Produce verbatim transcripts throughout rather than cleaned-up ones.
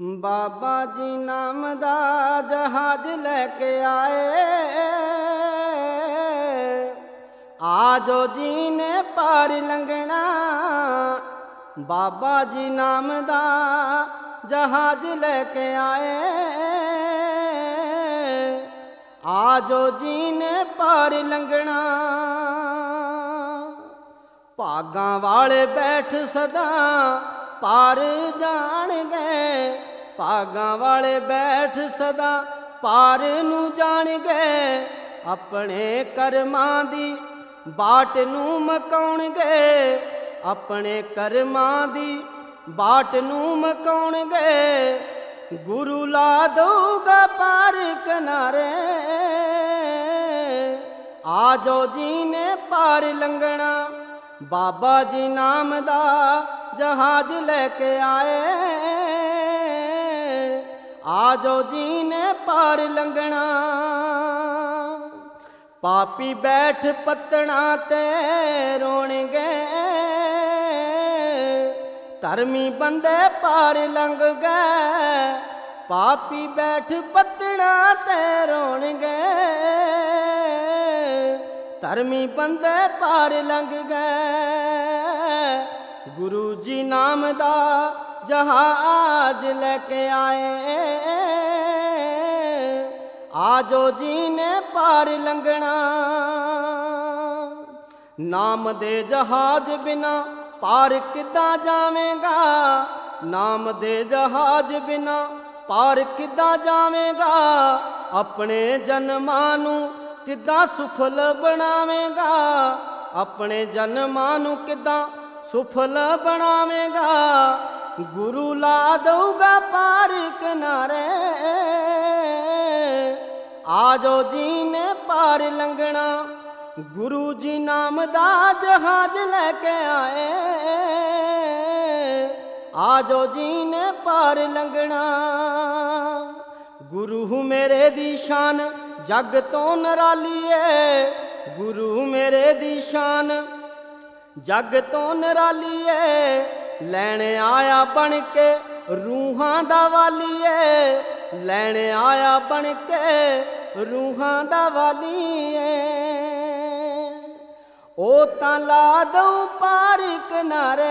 ਬਾਬਾ ਜੀ ਨਾਮ ਦਾ ਜਹਾਜ਼ ਲੈ ਕੇ ਆਏ, ਆਜੋ ਜੀ ਨੇ ਪਾਰ ਲੰਘਣਾ। ਬਾਬਾ ਜੀ ਨਾਮ ਦਾ ਜਹਾਜ਼ ਲੈ ਕੇ ਆਏ, ਆਜੋ ਜੀ ਨੇ ਪਾਰ ਲੰਘਣਾ। ਭਾਗਾਂ ਵਾਲੇ ਬੈਠ ਸਦਾ ਪਾਰ ਜਾਣਗੇ, ਭਾਗਾਂ ਵਾਲੇ ਬੈਠ ਸਦਾ ਪਾਰ ਨੂੰ ਜਾਣਗੇ। ਆਪਣੇ ਕਰਮਾਂ ਦੀ ਬਾਟ ਨੂੰ ਮਕਾਉਣਗੇ, ਆਪਣੇ ਕਰਮਾਂ ਦੀ ਬਾਟ ਨੂੰ ਮਕਾਉਣਗੇ। ਗੁਰੂ ਲਾ ਦਊਗਾ ਪਾਰ ਕਿਨਾਰੇ, ਆਜੋ ਜੀ ਨੇ ਪਾਰ ਲੰਘਣਾ। ਬਾਬਾ ਜੀ ਨਾਮ ਦਾ ਜਹਾਜ਼ ਲੈ ਕੇ ਆਏ, ਆਜੋ ਜੀ ਨੇ ਪਾਰ ਲੰਘਣਾ। ਪਾਪੀ ਬੈਠ ਪੱਤਣਾ ਤੇ ਰੋਣਗੇ, ਧਰਮੀ ਬੰਦੇ ਪਾਰ ਲੰਘ ਗਏ। ਪਾਪੀ ਬੈਠ ਪੱਤਣਾ ਤੇ ਰੋਣਗੇ, ਧਰਮੀ ਬੰਦੇ ਪਾਰ ਲੰਘ ਗਏ। ਗੁਰੂ ਜੀ ਨਾਮ ਦਾ ਜਹਾਜ਼ ਲੈ ਕੇ ਆਏ, ਆਜੋ ਜੀ ਨੇ ਪਾਰ ਲੰਘਣਾ। ਨਾਮ ਦੇ ਜਹਾਜ਼ ਬਿਨਾ ਪਾਰ ਕਿੱਦਾਂ ਜਾਵੇਂਗਾ, ਨਾਮ ਦੇ ਜਹਾਜ਼ ਬਿਨਾ ਪਾਰ ਕਿੱਦਾਂ ਜਾਵੇਂਗਾ। ਆਪਣੇ ਜਨਮਾਂ ਨੂੰ ਕਿੱਦਾਂ ਸੁਫਲ ਬਣਾਵੇਂਗਾ, ਆਪਣੇ ਜਨਮਾਂ ਨੂੰ ਕਿੱਦਾਂ ਸੁਫਲ ਬਣਾਵੇਂਗਾ। ਗੁਰੂ ਲਾ ਦਊਗਾ ਪਾਰ ਕਿਨਾਰੇ, ਆਜੋ ਜੀ ਨੇ ਪਾਰ ਲੰਘਣਾ। ਗੁਰੂ ਜੀ ਨਾਮ ਦਾ ਜਹਾਜ਼ ਲੈ ਕੇ ਆਏ, ਆਜੋ ਜੀ ਨੇ ਪਾਰ ਲੰਘਣਾ। ਗੁਰੂ ਮੇਰੇ ਦੀ ਸ਼ਾਨ ਜਗ ਤੋਂ ਨਿਰਾਲੀ ਏ, ਗੁਰੂ ਮੇਰੇ ਦੀ ਸ਼ਾਨ ਜਗ ਤੋਂ ਨਿਰਾਲੀ ਏ। ਲੈਣ ਆਇਆ ਬਣ ਕੇ ਰੂਹਾਂ ਦਾ ਵਾਲੀ ਏ, ਲੈਣ ਆਇਆ ਬਣ ਕੇ ਰੂਹਾਂ ਦਾ ਵਾਲੀ ਏ। ਉਹ ਤਾਂ ਲਾ ਦਊ ਪਾਰ ਕਿਨਾਰੇ,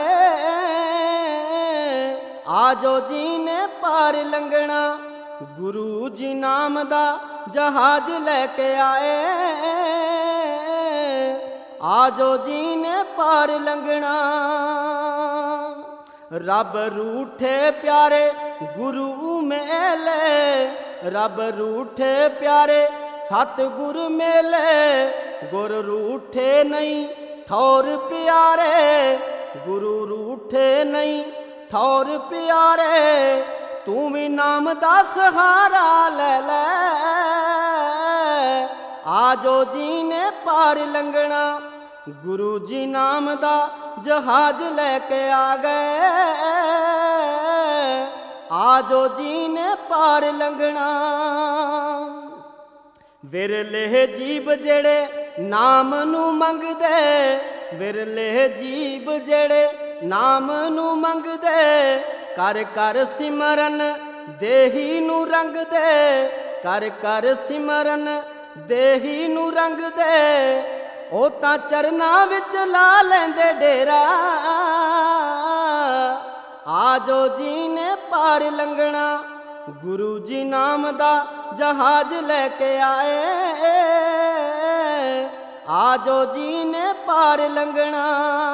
ਆਜੋ ਜੀ ਨੇ ਪਾਰ ਲੰਘਣਾ। ਗੁਰੂ ਜੀ ਨਾਮ ਦਾ ਜਹਾਜ਼ ਲੈ ਕੇ ਆਏ, ਆਜੋ ਜੀ ਨੇ ਪਾਰ ਲੰਘਣਾ। ਰੱਬ ਰੂਠੇ ਪਿਆਰੇ ਗੁਰੂ ਮੇਲੇ, ਰੱਬ ਰੂਠੇ ਪਿਆਰੇ ਸਤਿਗੁਰ ਮੇਲੇ। ਗੁਰ ਰੂਠੇ ਨਹੀਂ ਠੌਰ ਪਿਆਰੇ, ਗੁਰੂ ਰੂਠੇ ਨਹੀਂ ਠੌਰ ਪਿਆਰੇ। ਤੂੰ ਵੀ ਨਾਮ ਦਾ ਸਹਾਰਾ ਲੈ ਲੈ, ਆਜੋ ਜੀ ਨੇ ਪਾਰ ਲੰਘਣਾ। ਗੁਰੂ ਜੀ ਨਾਮ ਦਾ ਜਹਾਜ਼ ਲੈ ਕੇ ਆ ਗਏ, ਆਜੋ ਜੀ ਨੇ ਪਾਰ ਲੰਘਣਾ। ਵਿਰਲੇ ਜੀਵ ਜਿਹੜੇ ਨਾਮ ਨੂੰ ਮੰਗਦੇ, ਵਿਰਲੇ ਜੀਵ ਜਿਹੜੇ ਨਾਮ ਨੂੰ ਮੰਗਦੇ। ਕਰ ਕਰ ਸਿਮਰਨ ਦੇਹੀ ਨੂੰ ਰੰਗਦੇ, ਕਰ ਕਰ ਸਿਮਰਨ ਦੇਹੀ ਨੂੰ ਰੰਗਦੇ। ਉਹ ਤਾਂ ਚਰਨਾਂ ਵਿੱਚ ਲਾ ਲੈਂਦੇ ਡੇਰਾ, ਆਜੋ ਜੀ ਨੇ ਪਾਰ ਲੰਘਣਾ। ਗੁਰੂ ਜੀ ਨਾਮ ਦਾ ਜਹਾਜ਼ ਲੈ ਕੇ ਆਏ, ਆਜੋ ਜੀ ਨੇ ਪਾਰ ਲੰਘਣਾ।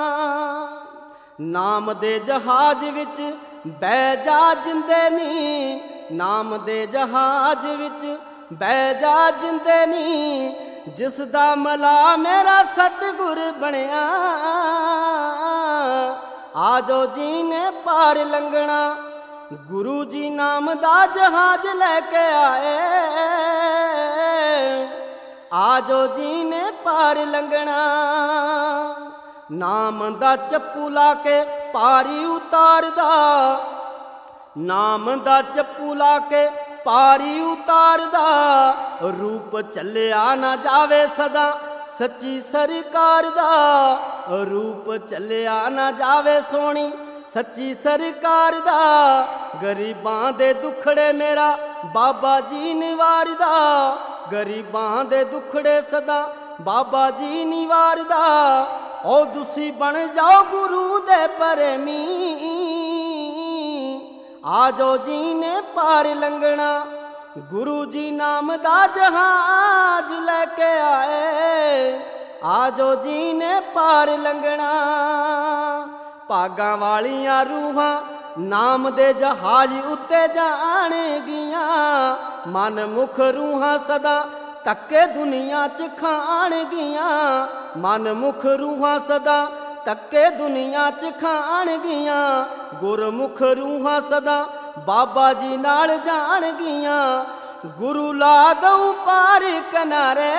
ਨਾਮ ਦੇ ਜਹਾਜ਼ ਵਿੱਚ ਬਹਿ ਜਾ ਜਿੰਦੇ ਨੀ, ਨਾਮ ਦੇ ਜਹਾਜ਼ ਵਿੱਚ ਬਹਿ ਜਾ ਜਿੰਦੇ ਨੀ। ਜਿਸ ਦਾ ਮਲਾ ਮੇਰਾ ਸਤਿਗੁਰ ਬਣਿਆ, ਆਜੋ ਜੀ ਨੇ ਪਾਰ ਲੰਘਣਾ। ਗੁਰੂ ਜੀ ਨਾਮ ਦਾ ਜਹਾਜ਼ ਲੈ ਕੇ ਆਏ, ਆਜੋ ਜੀ ਨੇ ਪਾਰ ਲੰਘਣਾ। ਨਾਮ ਦਾ ਚੱਪੂ ਲਾ ਕੇ ਪਾਰੀ ਉਤਾਰਦਾ, ਨਾਮ ਦਾ ਚੱਪੂ ਲਾ ਕੇ ਪਾਰੀ ਉਤਾਰਦਾ। ਰੂਪ ਚੱਲਿਆ ਨਾ ਜਾਵੇ ਸਦਾ ਸੱਚੀ ਸਰਕਾਰ ਦਾ, ਰੂਪ ਚੱਲਿਆ ਨਾ ਜਾਵੇ ਸੋਹਣੀ ਸੱਚੀ ਸਰਕਾਰ ਦਾ। ਗਰੀਬਾਂ ਦੇ ਦੁੱਖੜੇ ਮੇਰਾ ਬਾਬਾ ਜੀ ਨਿਵਾਰਦਾ। ਗਰੀਬਾਂ ਦੇ ਦੁੱਖੜੇ ਸਦਾ ਬਾਬਾ ਜੀ ਨਿਵਾਰਦਾ। ਓ ਤੁਸੀਂ ਬਣ ਜਾਓ ਗੁਰੂ ਦੇ ਪ੍ਰੇਮੀ, ਆ ਜੋ ਜੀ ਨੇ ਪਾਰ ਲੰਘਣਾ। ਗੁਰੂ ਜੀ ਨਾਮ ਦਾ ਜਹਾਜ਼ ਲੈ ਕੇ ਆਏ, ਆ ਜੋ ਜੀ ਨੇ ਪਾਰ ਲੰਘਣਾ। ਭਾਗਾਂ ਵਾਲੀਆਂ ਰੂਹਾਂ ਨਾਮ ਦੇ ਜਹਾਜ਼ ਉੱਤੇ ਜਾਣਗੀਆਂ। ਮਨ ਮੁਖ ਰੂਹਾਂ ਸਦਾ ਧੱਕੇ ਦੁਨੀਆ 'ਚ ਖਾਣਗੀਆਂ। ਮਨ ਮੁਖ ਰੂਹਾਂ ਸਦਾ ਧੱਕੇ ਦੁਨੀਆ 'ਚ ਖਾਣਗੀਆਂ। ਗੁਰਮੁਖ ਰੂਹਾਂ ਸਦਾ ਬਾਬਾ ਜੀ ਨਾਲ ਜਾਣਗੀਆਂ। ਗੁਰੂ ਲਾ ਦਊ ਪਾਰ ਕਿਨਾਰੇ,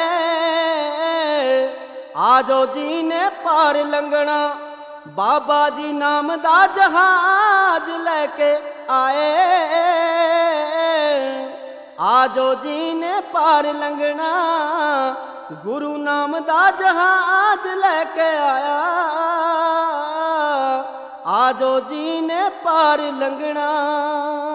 ਆ ਜੋ ਜੀ ਨੇ ਪਾਰ ਲੰਘਣਾ। ਬਾਬਾ ਜੀ ਨਾਮ ਦਾ ਜਹਾਜ਼ ਲੈ ਕੇ ਆਏ, ਆ ਜੋ ਜੀ ਨੇ ਪਾਰ ਲੰਘਣਾ। ਗੁਰੂ ਨਾਮ ਦਾ ਜਹਾਜ਼ ਲੈ ਕੇ ਆਇਆ, ਆ ਜੋ ਜੀ ਨੇ ਪਾਰ ਲੰਘਣਾ।